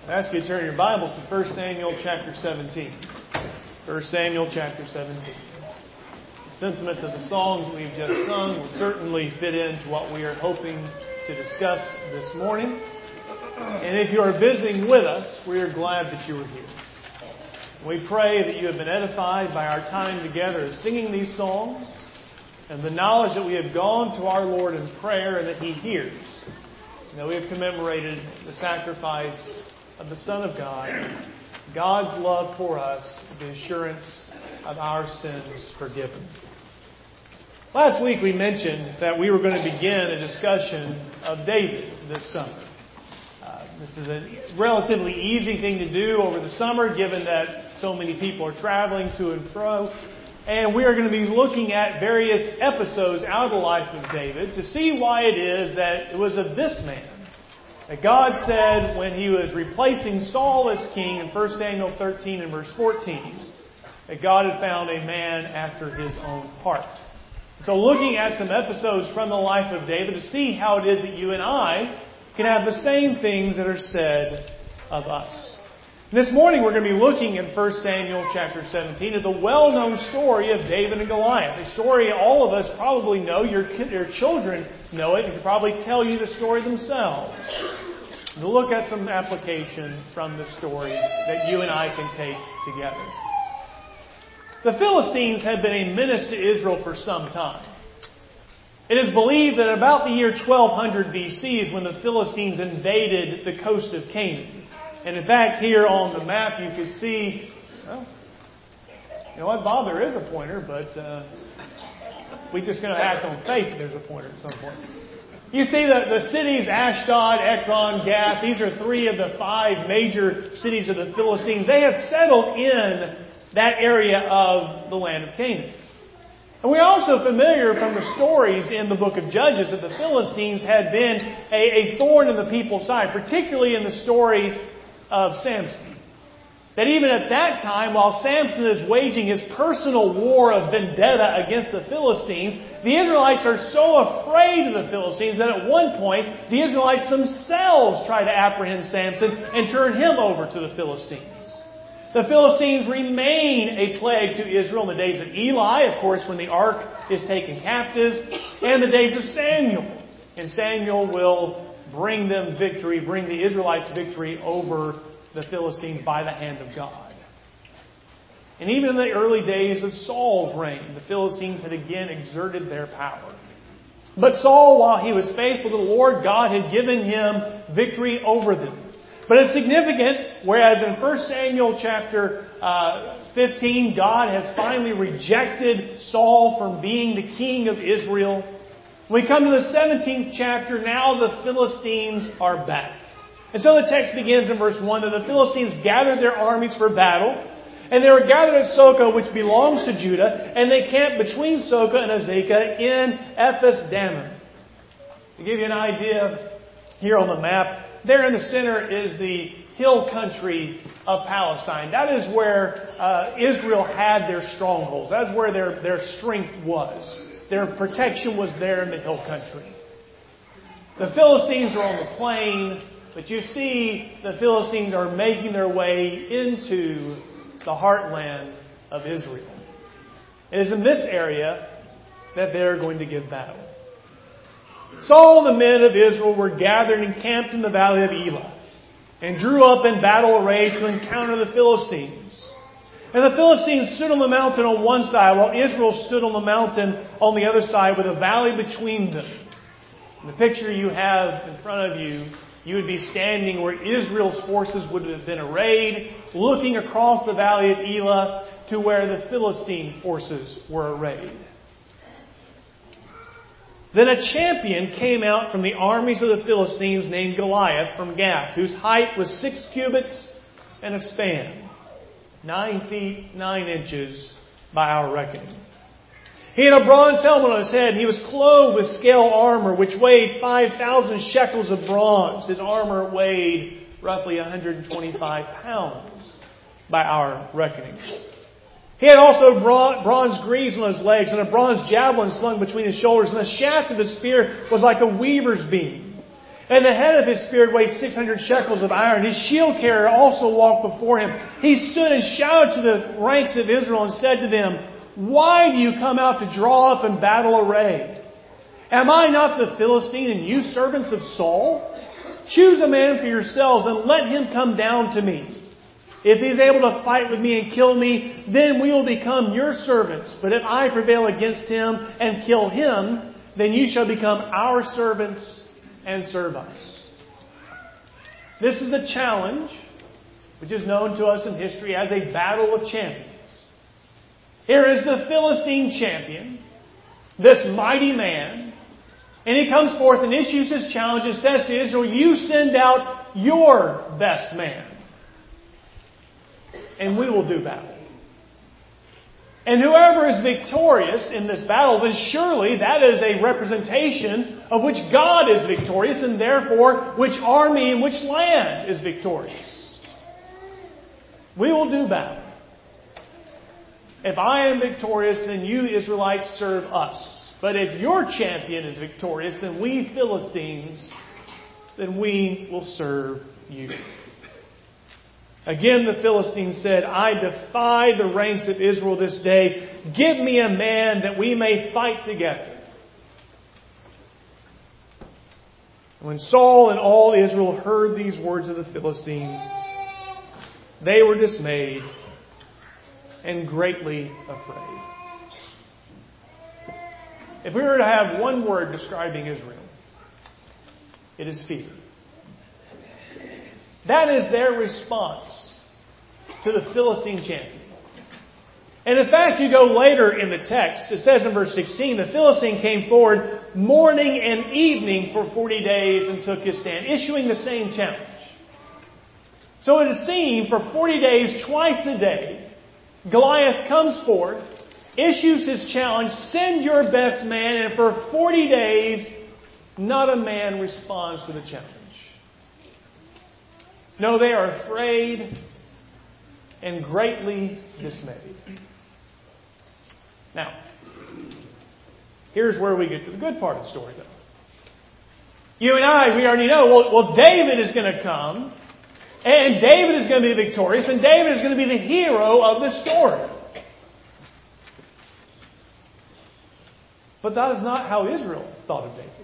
I ask you to turn your Bibles to 1 Samuel chapter 17. 1 Samuel chapter 17. The sentiments of the songs we've just sung will certainly fit into what we are hoping to discuss this morning. And if you are visiting with us, we are glad that you are here. We pray that you have been edified by our time together singing these songs and the knowledge that we have gone to our Lord in prayer and that He hears. And that we have commemorated the sacrifice of the Son of God, God's love for us, the assurance of our sins forgiven. Last week we mentioned that we were going to begin a discussion of David this summer. This is a relatively easy thing to do over the summer, given that so many people are traveling to and fro. And we are going to be looking at various episodes out of the life of David to see why it is that it was of this man that God said when He was replacing Saul as king in 1 Samuel 13 and verse 14, that God had found a man after His own heart. So looking at some episodes from the life of David to see how it is that you and I can have the same things that are said of us. This morning we're going to be looking in 1 Samuel chapter 17 at the well-known story of David and Goliath. A story all of us probably know. Your children know it and can probably tell you the story themselves. To look at some application from the story that you and I can take together. The Philistines had been a menace to Israel for some time. It is believed that about the year 1200 BC is when the Philistines invaded the coast of Canaan. And in fact, here on the map you can see, well, you know what, Bob, there is a pointer, but we're just going to act on faith there's a pointer at some point. You see the cities Ashdod, Ekron, Gath, these are three of the five major cities of the Philistines. They have settled in that area of the land of Canaan. And we're also familiar from the stories in the book of Judges that the Philistines had been a thorn in the people's side, particularly in the story of Samson. That even at that time, while Samson is waging his personal war of vendetta against the Philistines, the Israelites are so afraid of the Philistines that at one point, the Israelites themselves try to apprehend Samson and turn him over to the Philistines. The Philistines remain a plague to Israel in the days of Eli, of course, when the ark is taken captive, and the days of Samuel. And Samuel will bring them victory, bring the Israelites victory over the Philistines by the hand of God. And even in the early days of Saul's reign, the Philistines had again exerted their power. But Saul, while he was faithful to the Lord, God had given him victory over them. But it's significant, whereas in 1 Samuel chapter 15, God has finally rejected Saul from being the king of Israel. When we come to the 17th chapter, now the Philistines are back. And so the text begins in verse 1 that the Philistines gathered their armies for battle, and they were gathered at Socoh, which belongs to Judah, and they camped between Socoh and Azekah in Ephes Dammim. To give you an idea, here on the map, there in the center is the hill country of Palestine. That is where Israel had their strongholds. That's where their strength was. Their protection was there in the hill country. The Philistines are on the plain, but you see the Philistines are making their way into the heartland of Israel. It is in this area that they're going to give battle. Saul and the men of Israel were gathered and camped in the valley of Elah, and drew up in battle array to encounter the Philistines. And the Philistines stood on the mountain on one side, while Israel stood on the mountain on the other side, with a valley between them. In the picture you have in front of you, you would be standing where Israel's forces would have been arrayed, looking across the valley of Elah to where the Philistine forces were arrayed. Then a champion came out from the armies of the Philistines named Goliath from Gath, whose height was 6 cubits and a span, 9 feet 9 inches by our reckoning. He had a bronze helmet on his head, and he was clothed with scale armor, which weighed 5,000 shekels of bronze. His armor weighed roughly 125 pounds by our reckoning. He had also bronze greaves on his legs and a bronze javelin slung between his shoulders, and the shaft of his spear was like a weaver's beam. And the head of his spear weighed 600 shekels of iron. His shield carrier also walked before him. He stood and shouted to the ranks of Israel and said to them, "Why do you come out to draw up in battle array? Am I not the Philistine, and you servants of Saul? Choose a man for yourselves and let him come down to me. If he is able to fight with me and kill me, then we will become your servants. But if I prevail against him and kill him, then you shall become our servants and serve us." This is a challenge which is known to us in history as a battle of champions. Here is the Philistine champion, this mighty man, and he comes forth and issues his challenge and says to Israel, "You send out your best man, and we will do battle. And whoever is victorious in this battle, then surely that is a representation of which God is victorious, and therefore which army and which land is victorious. We will do battle. If I am victorious, then you Israelites serve us. But if your champion is victorious, then we Philistines, then we will serve you." Again, the Philistines said, "I defy the ranks of Israel this day. Give me a man that we may fight together." When Saul and all Israel heard these words of the Philistines, they were dismayed and greatly afraid. If we were to have one word describing Israel, it is fear. That is their response to the Philistine champion. And in fact, you go later in the text, it says in verse 16, the Philistine came forward morning and evening for 40 days and took his stand, issuing the same challenge. So it is seen for 40 days, twice a day, Goliath comes forth, issues his challenge, "Send your best man," and for 40 days, not a man responds to the challenge. No, they are afraid and greatly dismayed. Now, here's where we get to the good part of the story, though. You and I, we already know, well, David is going to come, and David is going to be victorious, and David is going to be the hero of the story. But that is not how Israel thought of David.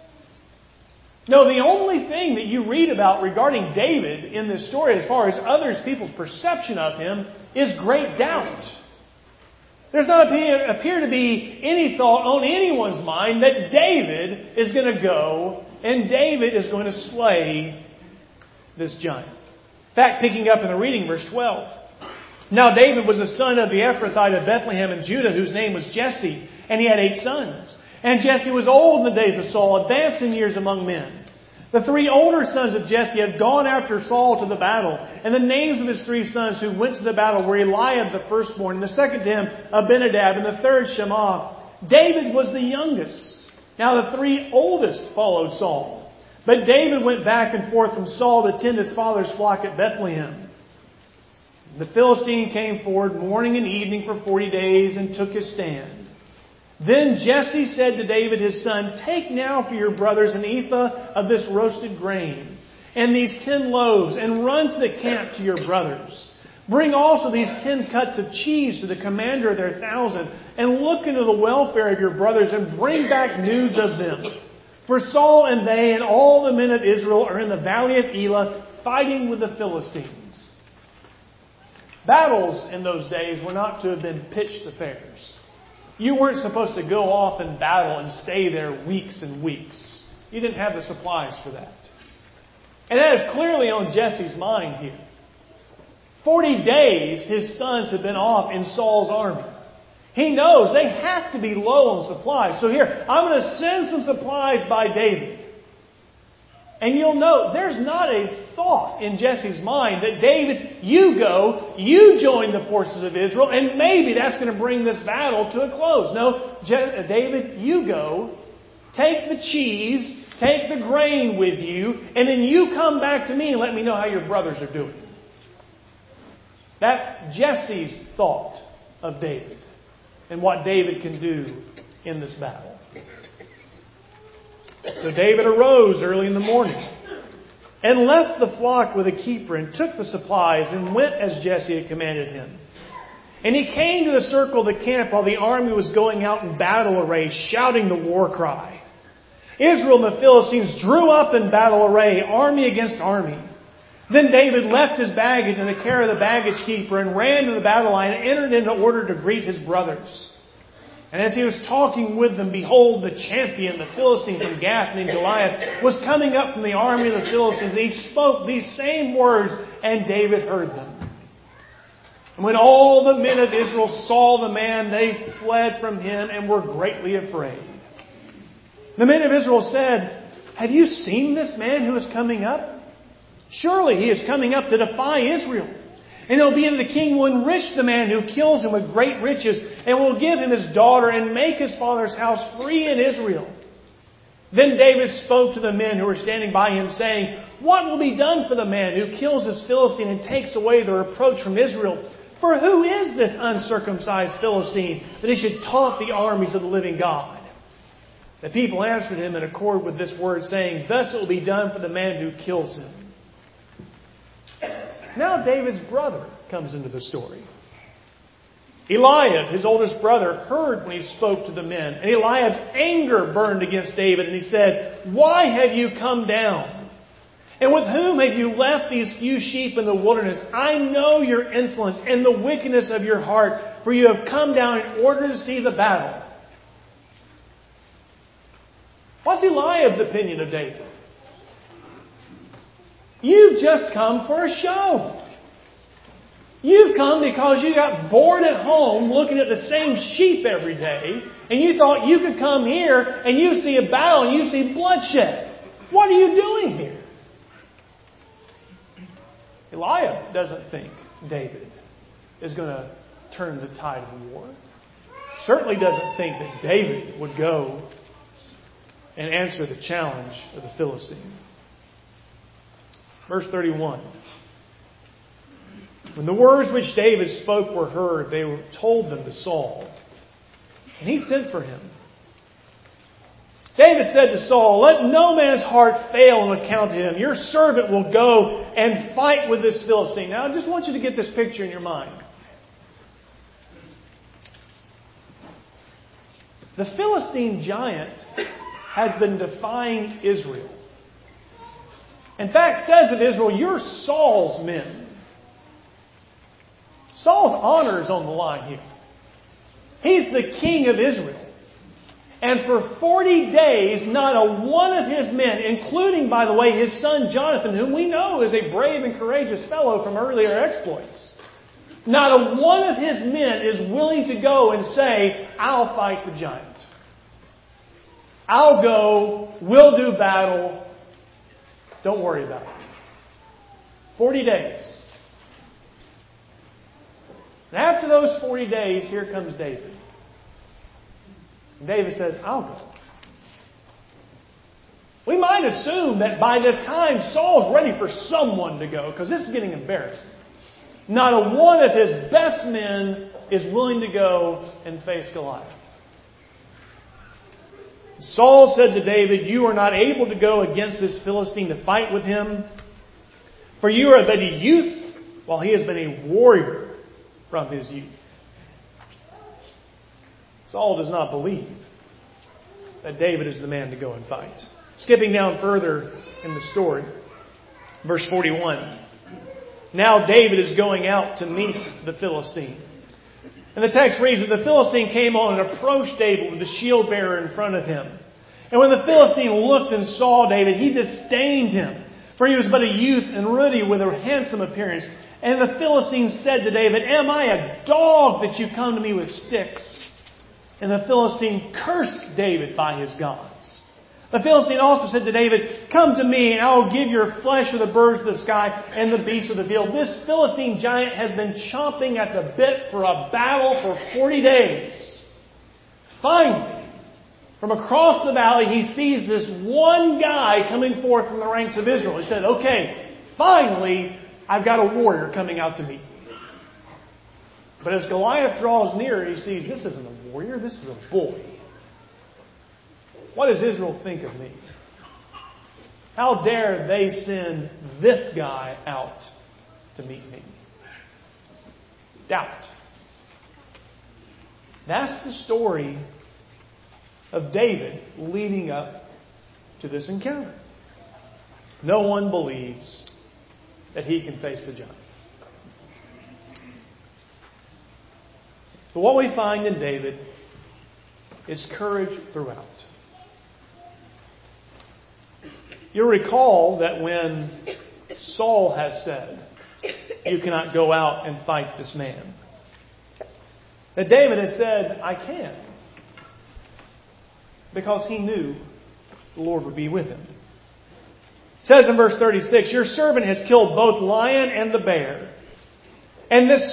No, the only thing that you read about regarding David in this story, as far as others, people's perception of him, is great doubt. There's not appear to be any thought on anyone's mind that David is going to go and David is going to slay this giant. In fact, picking up in the reading, verse 12. "Now David was the son of the Ephrathite of Bethlehem in Judah, whose name was Jesse, and he had 8 sons. And Jesse was old in the days of Saul, advanced in years among men. The 3 older sons of Jesse had gone after Saul to the battle. And the names of his 3 sons who went to the battle were Eliab the firstborn, and the second to him Abinadab, and the third Shammah. David was the youngest. Now the 3 oldest followed Saul. But David went back and forth from Saul to tend his father's flock at Bethlehem. The Philistine came forward morning and evening for 40 days and took his stand. Then Jesse said to David his son, 'Take now for your brothers an ephah of this roasted grain, and these 10 loaves, and run to the camp to your brothers. Bring also these 10 cuts of cheese to the commander of their 1,000, and look into the welfare of your brothers, and bring back news of them. For Saul and they and all the men of Israel are in the valley of Elah, fighting with the Philistines.'" Battles in those days were not to have been pitched affairs. You weren't supposed to go off in battle and stay there weeks and weeks. You didn't have the supplies for that. And that is clearly on Jesse's mind here. 40 days his sons have been off in Saul's army. He knows they have to be low on supplies. So here, I'm going to send some supplies by David. And you'll note, there's not a thought in Jesse's mind that David, you go, you join the forces of Israel, and maybe that's going to bring this battle to a close. No, David, you go, take the cheese, take the grain with you, and then you come back to me and let me know how your brothers are doing. That's Jesse's thought of David and what David can do in this battle. So David arose early in the morning and left the flock with a keeper and took the supplies and went as Jesse had commanded him. And he came to the circle of the camp while the army was going out in battle array, shouting the war cry. Israel and the Philistines drew up in battle array, army against army. Then David left his baggage in the care of the baggage keeper and ran to the battle line and entered into order to greet his brothers. And as he was talking with them, behold, the champion, the Philistine from Gath named Goliath, was coming up from the army of the Philistines. And he spoke these same words, and David heard them. And when all the men of Israel saw the man, they fled from him and were greatly afraid. The men of Israel said, "Have you seen this man who is coming up? Surely he is coming up to defy Israel. And it will be, and the king will enrich the man who kills him with great riches, and will give him his daughter, and make his father's house free in Israel." Then David spoke to the men who were standing by him, saying, "What will be done for the man who kills this Philistine and takes away the reproach from Israel? For who is this uncircumcised Philistine, that he should taunt the armies of the living God?" The people answered him in accord with this word, saying, "Thus it will be done for the man who kills him." Now David's brother comes into the story. Eliab, his oldest brother, heard when he spoke to the men. And Eliab's anger burned against David. And he said, "Why have you come down? And with whom have you left these few sheep in the wilderness? I know your insolence and the wickedness of your heart, for you have come down in order to see the battle." What's Eliab's opinion of David? You've just come for a show. You've come because you got bored at home looking at the same sheep every day, and you thought you could come here and you see a battle and you see bloodshed. What are you doing here? Eliab doesn't think David is going to turn the tide of war. Certainly doesn't think that David would go and answer the challenge of the Philistine. Verse 31. When the words which David spoke were heard, they told them to Saul. And he sent for him. David said to Saul, "Let no man's heart fail on account of him. Your servant will go and fight with this Philistine." Now, I just want you to get this picture in your mind. The Philistine giant has been defying Israel. In fact, says of Israel, "You're Saul's men." Saul's honor is on the line here. He's the king of Israel. And for 40 days, not a one of his men, including, by the way, his son Jonathan, whom we know is a brave and courageous fellow from earlier exploits, not a one of his men is willing to go and say, "I'll fight the giant. I'll go, we'll do battle. Don't worry about it." 40 days. And after those 40 days, here comes David. And David says, "I'll go." We might assume that by this time, Saul's ready for someone to go, because this is getting embarrassing. Not a one of his best men is willing to go and face Goliath. Saul said to David, "You are not able to go against this Philistine to fight with him, for you are but a youth, while he has been a warrior from his youth." Saul does not believe that David is the man to go and fight. Skipping down further in the story, verse 41. Now David is going out to meet the Philistine. And the text reads that the Philistine came on and approached David with the shield bearer in front of him. And when the Philistine looked and saw David, he disdained him, for he was but a youth and ruddy with a handsome appearance. And the Philistine said to David, "Am I a dog that you come to me with sticks?" And the Philistine cursed David by his gods. The Philistine also said to David, "Come to me, and I will give your flesh to the birds of the sky and the beasts of the field." This Philistine giant has been chomping at the bit for a battle for 40 days. Finally, from across the valley, he sees this one guy coming forth from the ranks of Israel. He said, "Okay, finally, I've got a warrior coming out to meet me." But as Goliath draws near, he sees this isn't a warrior, this is a boy. What does Israel think of me? How dare they send this guy out to meet me? Doubt. That's the story of David leading up to this encounter. No one believes that he can face the giant. But what we find in David is courage throughout. You'll recall that when Saul has said, "You cannot go out and fight this man," that David has said, "I can," because he knew the Lord would be with him. It says in verse 36, "Your servant has killed both lion and the bear. And this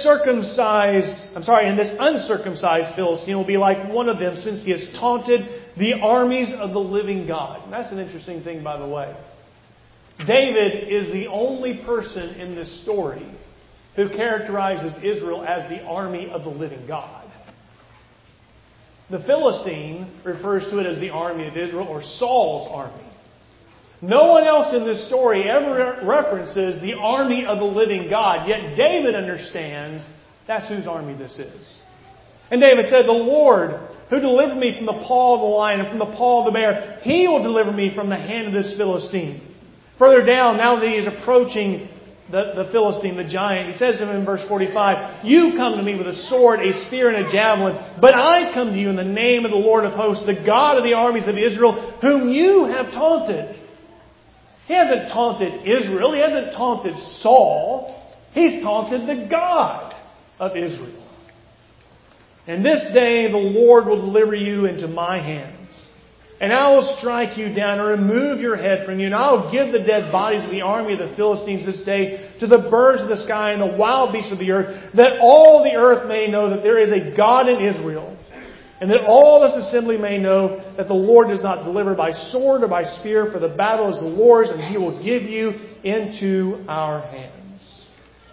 uncircumcised Philistine will be like one of them, since he has taunted the armies of the living God." And that's an interesting thing, by the way. David is the only person in this story who characterizes Israel as the army of the living God. The Philistine refers to it as the army of Israel, or Saul's army. No one else in this story ever references the army of the living God, yet David understands that's whose army this is. And David said, "The Lord, who delivered me from the paw of the lion and from the paw of the bear, He will deliver me from the hand of this Philistine." Further down, now that he is approaching the Philistine, the giant, he says to him in verse 45, "You come to me with a sword, a spear, and a javelin, but I come to you in the name of the Lord of hosts, the God of the armies of Israel, whom you have taunted." He hasn't taunted Israel. He hasn't taunted Saul. He's taunted the God of Israel. "And this day the Lord will deliver you into my hands. And I will strike you down and remove your head from you. And I will give the dead bodies of the army of the Philistines this day to the birds of the sky and the wild beasts of the earth, that all the earth may know that there is a God in Israel. And that all this assembly may know that the Lord does not deliver by sword or by spear, for the battle is the Lord's, and He will give you into our hands."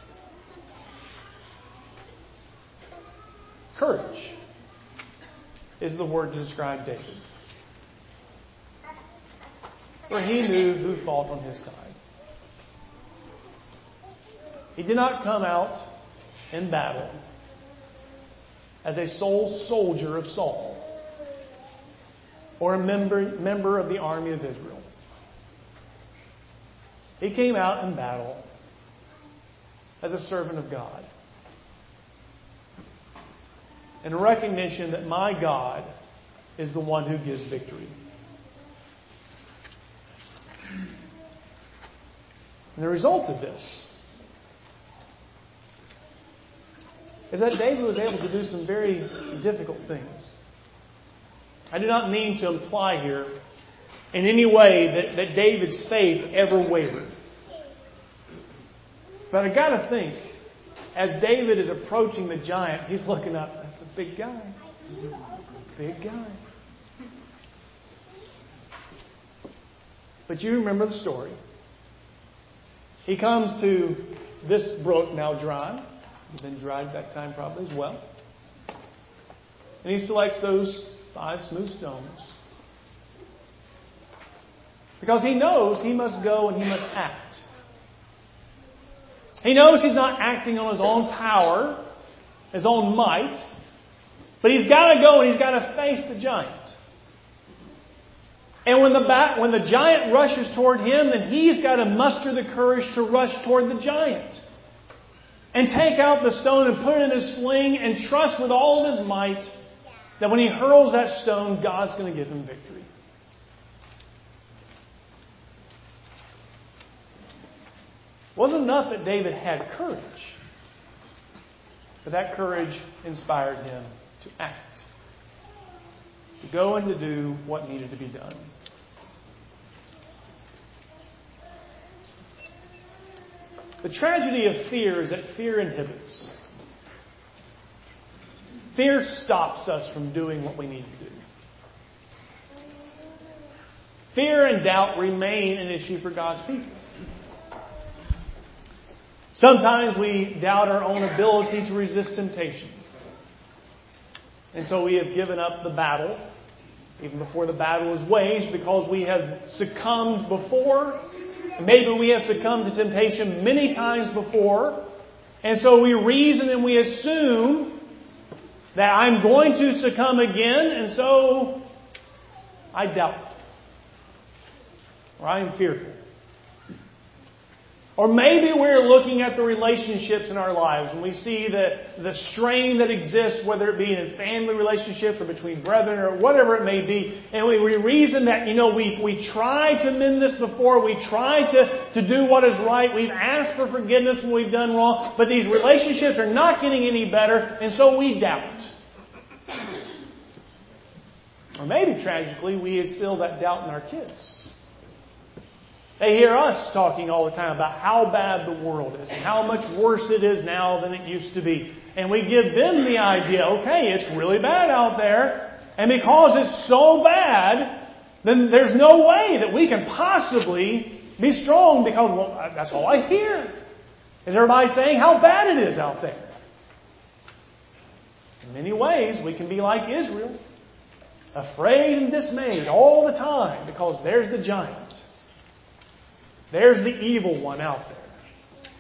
Courage is the word to describe David. For he knew who fought on his side. He did not come out in battle as a sole soldier of Saul or a member of the army of Israel. He came out in battle as a servant of God, in recognition that my God is the one who gives victory. And the result of this is that David was able to do some very difficult things. I do not mean to imply here in any way that David's faith ever wavered. But I got to think, as David is approaching the giant, he's looking up. That's a big guy. Big guy. But you remember the story. He comes to this brook now dry. It's been dried at that time probably as well. And he selects those 5 smooth stones. Because he knows he must go and he must act. He knows he's not acting on his own power, his own might. But he's got to go and he's got to face the giant. And when the giant rushes toward him, then he's got to muster the courage to rush toward the giant. And take out the stone and put it in his sling and trust with all of his might that when he hurls that stone, God's going to give him victory. It wasn't enough that David had courage, but that courage inspired him to act, to go and to do what needed to be done. The tragedy of fear is that fear inhibits. Fear stops us from doing what we need to do. Fear and doubt remain an issue for God's people. Sometimes we doubt our own ability to resist temptation. And so we have given up the battle even before the battle is waged, because we have succumbed before. Maybe we have succumbed to temptation many times before. And so we reason and we assume that I'm going to succumb again, and so I doubt. Or I am fearful. Or maybe we're looking at the relationships in our lives and we see the strain that exists, whether it be in family relationships or between brethren or whatever it may be. And we reason that, we tried to mend this before. We tried to do what is right. We've asked for forgiveness when we've done wrong. But these relationships are not getting any better. And so we doubt. Or maybe, tragically, we instill that doubt in our kids. They hear us talking all the time about how bad the world is and how much worse it is now than it used to be. And we give them the idea, okay, it's really bad out there. And because it's so bad, then there's no way that we can possibly be strong because, well, that's all I hear. Is everybody saying how bad it is out there? In many ways, we can be like Israel, afraid and dismayed all the time because there's the giant. There's the evil one out there.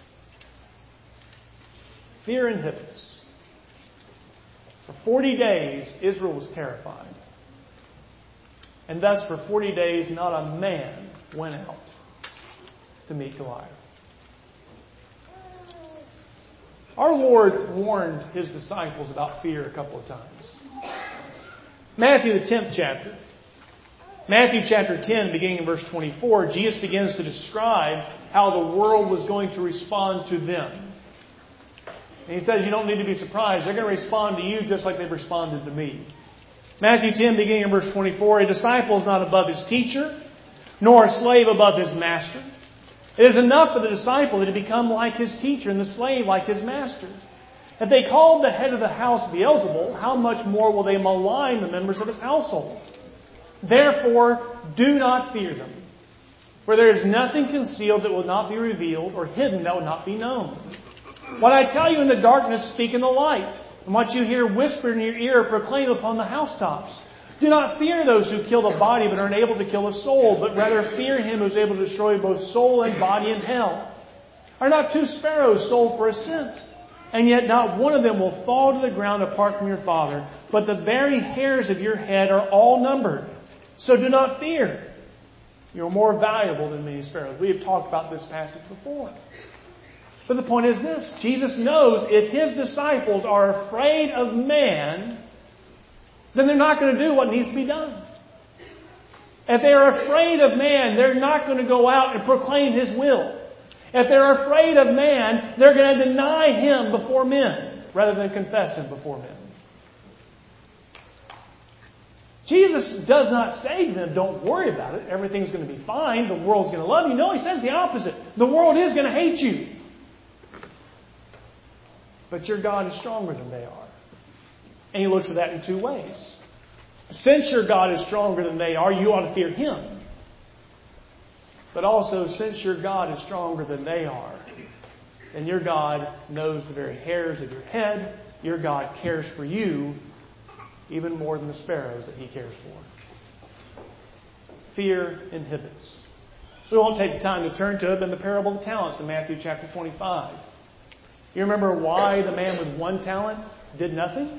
Fear inhibits. For 40 days, Israel was terrified. And thus, for 40 days, not a man went out to meet Goliath. Our Lord warned His disciples about fear a couple of times. Matthew, the 10th chapter. Matthew chapter 10, beginning in verse 24, Jesus begins to describe how the world was going to respond to them. And He says, you don't need to be surprised. They're going to respond to you just like they've responded to me. Matthew 10, beginning in verse 24, a disciple is not above his teacher, nor a slave above his master. It is enough for the disciple to become like his teacher and the slave like his master. If they called the head of the house Beelzebul, how much more will they malign the members of his household? Therefore, do not fear them. For there is nothing concealed that will not be revealed, or hidden that will not be known. What I tell you in the darkness, speak in the light. And what you hear whispered in your ear, proclaim upon the housetops. Do not fear those who kill the body, but are unable to kill the soul, but rather fear Him who is able to destroy both soul and body in hell. Are not 2 sparrows sold for a cent? And yet not one of them will fall to the ground apart from your Father, but the very hairs of your head are all numbered. So do not fear. You're more valuable than many sparrows. We have talked about this passage before. But the point is this. Jesus knows if His disciples are afraid of man, then they're not going to do what needs to be done. If they are afraid of man, they're not going to go out and proclaim His will. If they're afraid of man, they're going to deny Him before men rather than confess Him before men. Jesus does not say to them, don't worry about it. Everything's going to be fine. The world's going to love you. No, He says the opposite. The world is going to hate you. But your God is stronger than they are. And He looks at that in 2 ways. Since your God is stronger than they are, you ought to fear Him. But also, since your God is stronger than they are, then your God knows the very hairs of your head. Your God cares for you even more than the sparrows that He cares for. Fear inhibits. We won't take the time to turn to it, but in the parable of the talents in Matthew chapter 25. You remember why the man with 1 talent did nothing?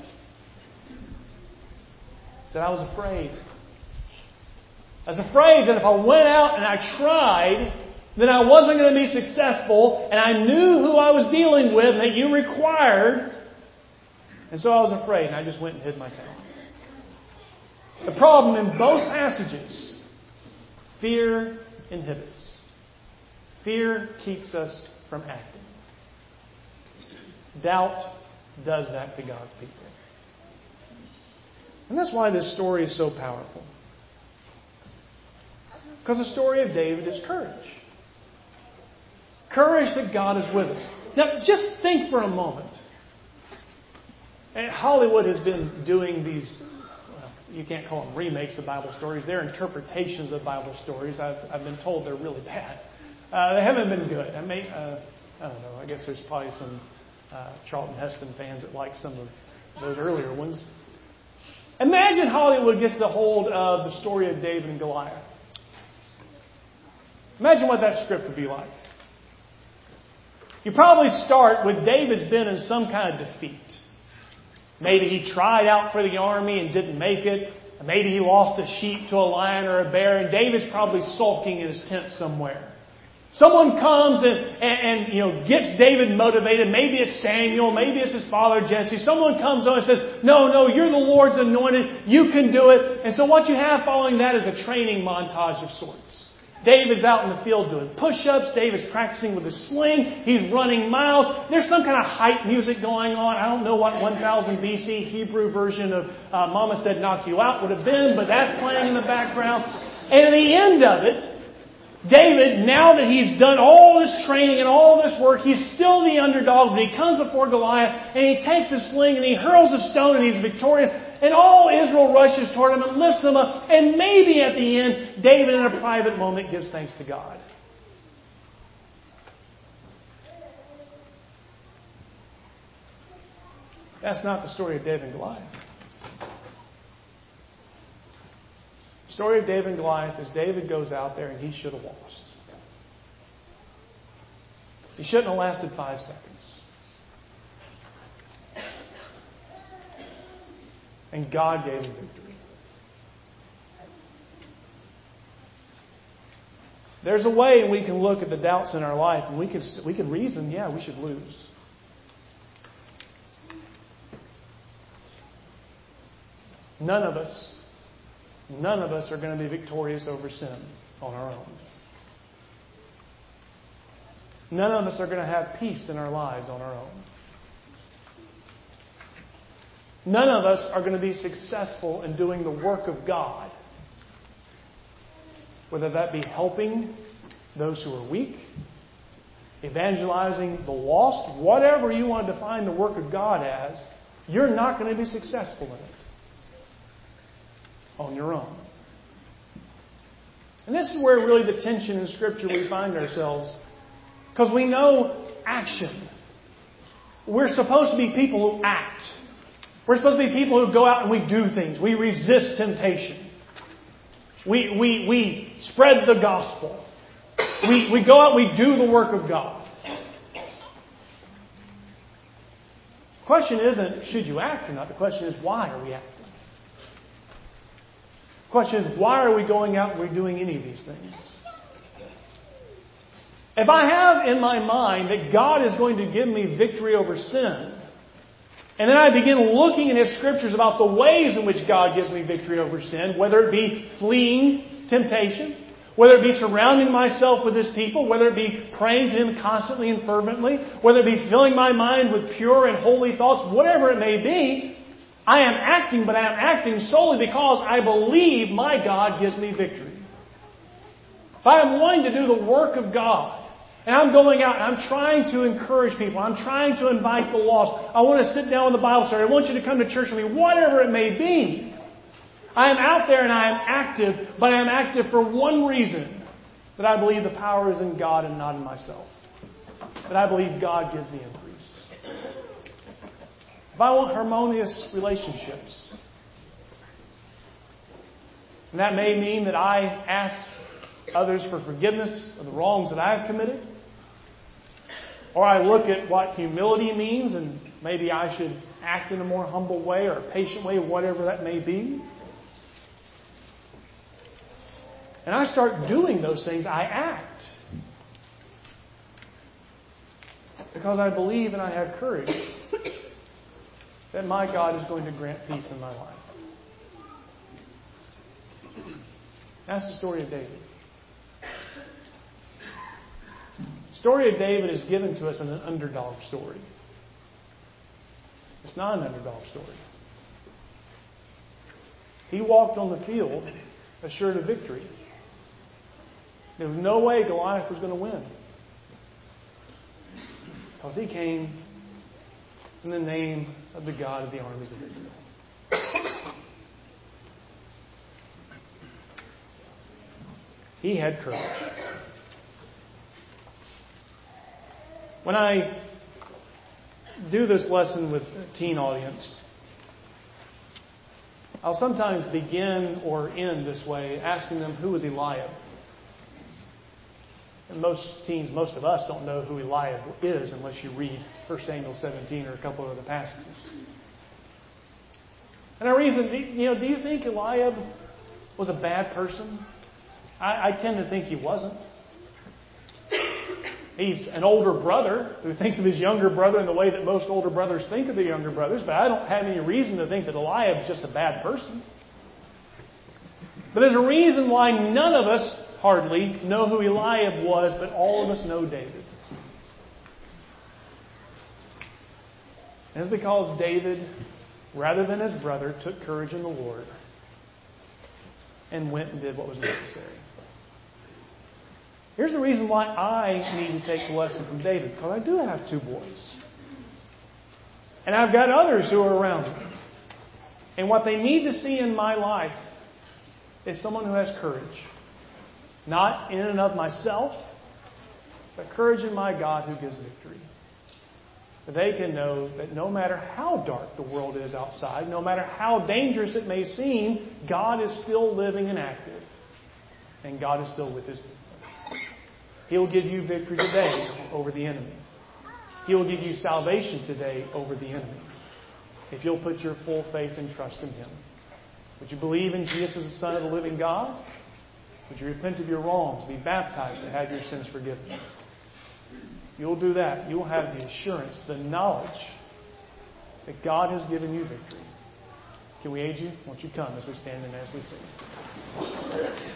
He said, I was afraid. I was afraid that if I went out and I tried, then I wasn't going to be successful, and I knew who I was dealing with and that you required. And so I was afraid, and I just went and hid my talent. The problem in both passages, fear inhibits. Fear keeps us from acting. Doubt does that to God's people. And that's why this story is so powerful. Because the story of David is courage. Courage that God is with us. Now, just think for a moment. And Hollywood has been doing these, well, you can't call them remakes of Bible stories. They're interpretations of Bible stories. I've been told they're really bad. They haven't been good. I don't know. I guess there's probably some Charlton Heston fans that like some of those earlier ones. Imagine Hollywood gets a hold of the story of David and Goliath. Imagine what that script would be like. You probably start with David's been in some kind of defeat. Maybe he tried out for the army and didn't make it. Maybe he lost a sheep to a lion or a bear, and David's probably sulking in his tent somewhere. Someone comes and gets David motivated. Maybe it's Samuel. Maybe it's his father Jesse. Someone comes on and says, no, you're the Lord's anointed. You can do it. And so what you have following that is a training montage of sorts. David's out in the field doing push-ups. David's practicing with a sling. He's running miles. There's some kind of hype music going on. I don't know what 1000 BC Hebrew version of Mama Said Knock You Out would have been, but that's playing in the background. And at the end of it, David, now that he's done all this training and all this work, he's still the underdog, but he comes before Goliath and he takes his sling and he hurls a stone and he's victorious. And all Israel rushes toward him and lifts him up. And maybe at the end, David in a private moment gives thanks to God. That's not the story of David and Goliath. The story of David and Goliath is David goes out there and he should have lost. He shouldn't have lasted 5 seconds. And God gave him victory. There's a way we can look at the doubts in our life and we can reason, yeah, we should lose. None of us are going to be victorious over sin on our own. None of us are going to have peace in our lives on our own. None of us are going to be successful in doing the work of God. Whether that be helping those who are weak, evangelizing the lost, whatever you want to define the work of God as, you're not going to be successful in it on your own. And this is where really the tension in Scripture we find ourselves. Because we know action. We're supposed to be people who act. We're supposed to be people who go out and we do things. We resist temptation. We spread the gospel. We go out and we do the work of God. The question isn't should you act or not. The question is why are we acting? The question is why are we going out and we're doing any of these things? If I have in my mind that God is going to give me victory over sin, and then I begin looking in His Scriptures about the ways in which God gives me victory over sin, whether it be fleeing temptation, whether it be surrounding myself with His people, whether it be praying to Him constantly and fervently, whether it be filling my mind with pure and holy thoughts, whatever it may be, I am acting, but I am acting solely because I believe my God gives me victory. If I am wanting to do the work of God, and I'm going out and I'm trying to encourage people. I'm trying to invite the lost. I want to sit down with the Bible study. I want you to come to church with me. Whatever it may be. I am out there and I am active, but I am active for one reason. That I believe the power is in God and not in myself. That I believe God gives the increase. If I want harmonious relationships, and that may mean that I ask others for forgiveness of the wrongs that I have committed. Or I look at what humility means and maybe I should act in a more humble way or a patient way, whatever that may be. And I start doing those things, I act. Because I believe and I have courage that my God is going to grant peace in my life. That's the story of David. The story of David is given to us in an underdog story. It's not an underdog story. He walked on the field assured of victory. There was no way Goliath was going to win. Because he came in the name of the God of the armies of Israel. He had courage. When I do this lesson with a teen audience, I'll sometimes begin or end this way, asking them, who was Eliab? And most teens, most of us don't know who Eliab is unless you read 1 Samuel 17 or a couple of other passages. And I reason, do you think Eliab was a bad person? I tend to think he wasn't. He's an older brother who thinks of his younger brother in the way that most older brothers think of their younger brothers, but I don't have any reason to think that Eliab is just a bad person. But there's a reason why none of us hardly know who Eliab was, but all of us know David. And it's because David, rather than his brother, took courage in the Lord and went and did what was necessary. Here's the reason why I need to take the lesson from David, because I do have 2 boys. And I've got others who are around me. And what they need to see in my life is someone who has courage. Not in and of myself, but courage in my God who gives victory. That they can know that no matter how dark the world is outside, no matter how dangerous it may seem, God is still living and active. And God is still with His people. He'll give you victory today over the enemy. He'll give you salvation today over the enemy. If you'll put your full faith and trust in Him. Would you believe in Jesus as the Son of the living God? Would you repent of your wrongs, be baptized, and have your sins forgiven? You'll do that. You'll have the assurance, the knowledge that God has given you victory. Can we aid you? Won't you come as we stand and as we sing?